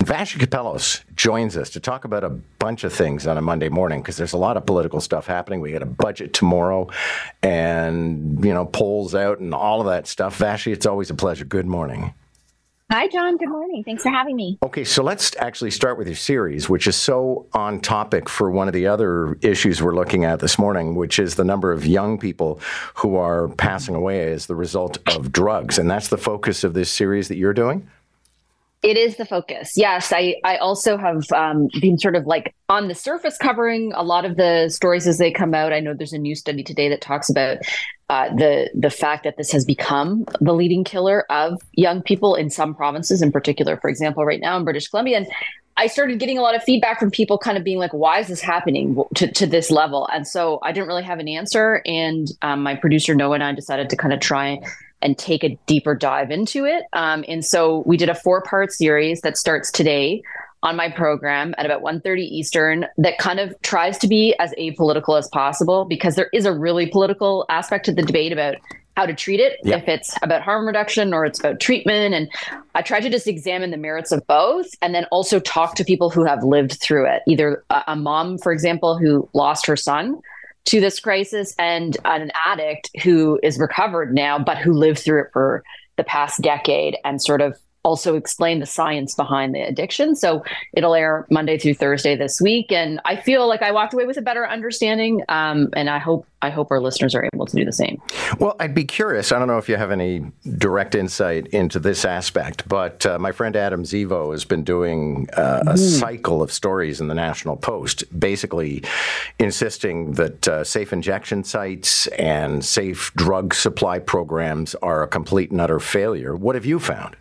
Vassy Kapelos joins us to talk about a bunch of things on a Monday morning because there's a lot of political stuff happening. We got a budget tomorrow and, polls out and all of that stuff. Vassy, it's always a pleasure. Good morning. Hi, John. Good morning. Thanks for having me. Okay, so let's actually start with your series, which is so on topic for one of the other issues we're looking at this morning, which is the number of young people who are passing away as the result of drugs. And that's the focus of this series that you're doing? It is the focus. Yes, I also have been sort of like on the surface covering a lot of the stories as they come out. I know there's a new study today that talks about the fact that this has become the leading killer of young people in some provinces in particular. For example, right now in British Columbia. And I started getting a lot of feedback from people kind of being like, why is this happening to this level? And so I didn't really have an answer. And my producer, Noah, and I decided to kind of try and take a deeper dive into it. And so we did a 4-part series that starts today on my program at about 1:30 Eastern that kind of tries to be as apolitical as possible, because there is a really political aspect to the debate about how to treat it, if it's about harm reduction or it's about treatment. And I try to just examine the merits of both and then also talk to people who have lived through it, either a mom, for example, who lost her son to this crisis, and an addict who is recovered now, but who lived through it for the past decade, and sort of also explain the science behind the addiction. So it'll air Monday through Thursday this week. And I feel like I walked away with a better understanding. And I hope our listeners are able to do the same. Well, I'd be curious. I don't know if you have any direct insight into this aspect, but my friend Adam Zivo has been doing a cycle of stories in the National Post, basically insisting that safe injection sites and safe drug supply programs are a complete and utter failure. What have you found?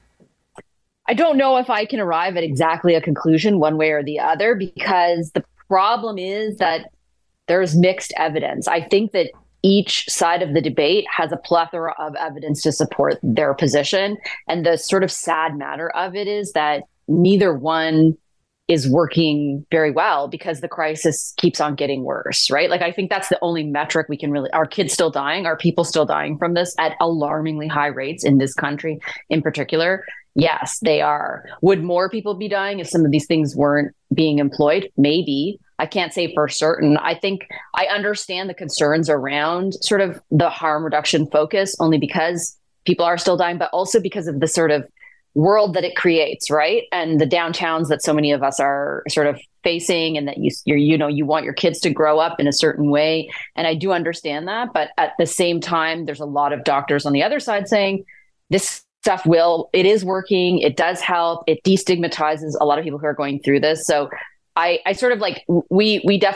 I don't know if I can arrive at exactly a conclusion one way or the other, because the problem is that there's mixed evidence. I think that each side of the debate has a plethora of evidence to support their position. And the sort of sad matter of it is that neither one is working very well, because the crisis keeps on getting worse, right? Like, I think that's the only metric we can really, are kids still dying? Are people still dying from this at alarmingly high rates in this country in particular? Yes, they are. Would more people be dying if some of these things weren't being employed? Maybe. I can't say for certain. I think I understand the concerns around sort of the harm reduction focus, only because people are still dying, but also because of the sort of world that it creates, right? And the downtowns that so many of us are sort of facing, and that you want your kids to grow up in a certain way. And I do understand that. But at the same time, there's a lot of doctors on the other side saying this stuff it is working. It does help. It destigmatizes a lot of people who are going through this. So I sort of like, we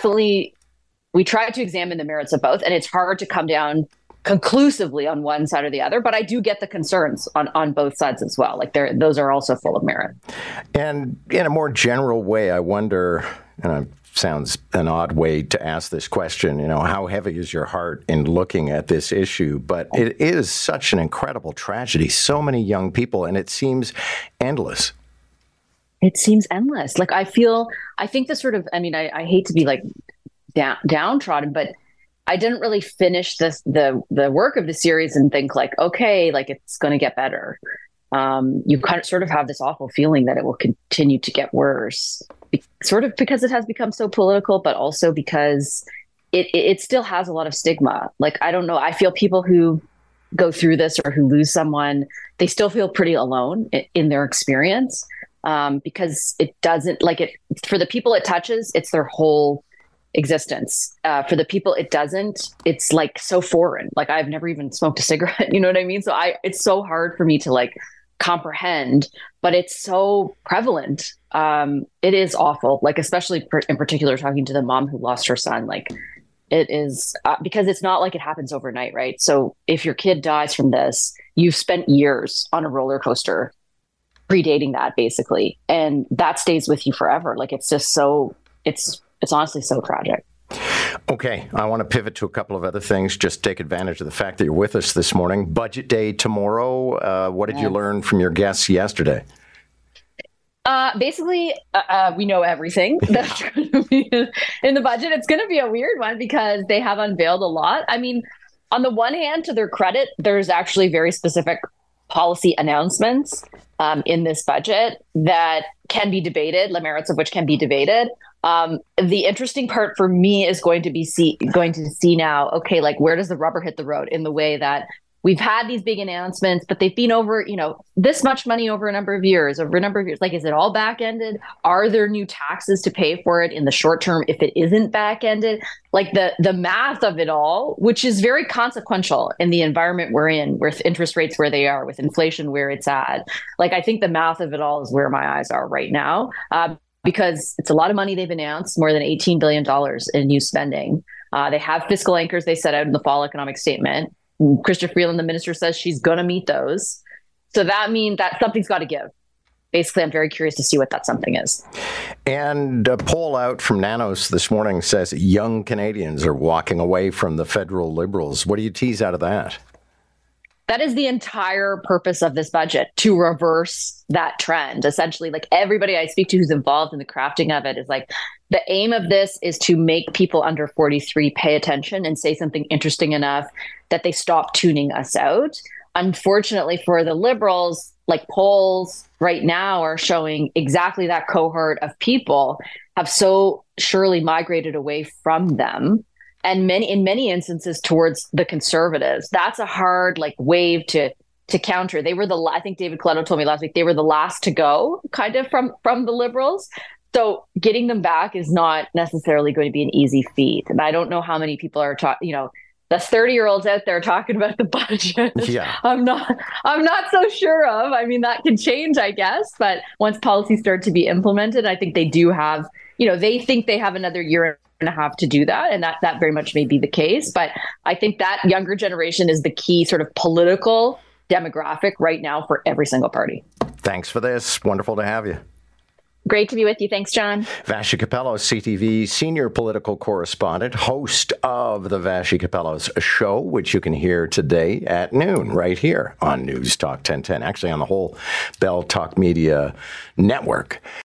try to examine the merits of both, and it's hard to come down conclusively on one side or the other, but I do get the concerns on both sides as well. Like those are also full of merit. And in a more general way, I wonder, sounds an odd way to ask this question, how heavy is your heart in looking at this issue? But it is such an incredible tragedy. So many young people, and it seems endless. It seems endless. Like, I think the sort of, I hate to be like downtrodden, but I didn't really finish the work of the series and think like, okay, like it's going to get better. You kind of sort of have this awful feeling that it will continue to get worse, sort of because it has become so political, but also because it still has a lot of stigma. Like, I don't know, I feel people who go through this or who lose someone, they still feel pretty alone in their experience, because it doesn't, like, it for the people it touches, it's their whole existence. For the people it doesn't, it's like so foreign. Like, I've never even smoked a cigarette, you know what I mean? So it's so hard for me to like comprehend, but it's so prevalent. It is awful. Like, especially in particular, talking to the mom who lost her son, like it is because it's not like it happens overnight, right? So if your kid dies from this, you've spent years on a roller coaster predating that, basically. And that stays with you forever. Like, it's just it's honestly so tragic. Okay, I want to pivot to a couple of other things. Just take advantage of the fact that you're with us this morning. Budget day tomorrow. What did you learn from your guests yesterday? Basically, we know everything that's going to be in the budget. It's going to be a weird one because they have unveiled a lot. I mean, on the one hand, to their credit, there's actually very specific policy announcements in this budget that can be debated, the merits of which can be debated. The interesting part for me is going to see now, okay, like where does the rubber hit the road in the way that we've had these big announcements, but they've been over, this much money over a number of years. Like, is it all back ended? Are there new taxes to pay for it in the short term if it isn't back ended? Like the math of it all, which is very consequential in the environment we're in, with interest rates where they are, with inflation where it's at. Like, I think the math of it all is where my eyes are right now, because it's a lot of money they've announced, more than $18 billion in new spending. They have fiscal anchors they set out in the fall economic statement. Chrystia Freeland, the minister, says she's going to meet those. So that means that something's got to give. Basically, I'm very curious to see what that something is. And a poll out from Nanos this morning says young Canadians are walking away from the federal Liberals. What do you tease out of that? That is the entire purpose of this budget, to reverse that trend. Essentially, like, everybody I speak to who's involved in the crafting of it is like, the aim of this is to make people under 43 pay attention and say something interesting enough that they stop tuning us out. Unfortunately for the Liberals, like, polls right now are showing exactly that cohort of people have so surely migrated away from them. And in many instances towards the Conservatives. That's a hard wave to counter. They were I think David Coletto told me last week, they were the last to go kind of from the Liberals. So getting them back is not necessarily going to be an easy feat. And I don't know how many people are the 30-year-olds out there talking about the budget. Yeah. I'm not so sure of. I mean, that can change, I guess. But once policies start to be implemented, I think they do have, they think they have another year and a half to do that. And that very much may be the case. But I think that younger generation is the key sort of political demographic right now for every single party. Thanks for this. Wonderful to have you. Great to be with you. Thanks, John. Vassy Kapelos, CTV senior political correspondent, host of the Vassy Kapelos Show, which you can hear today at noon right here on News Talk 1010, actually on the whole Bell Talk Media network.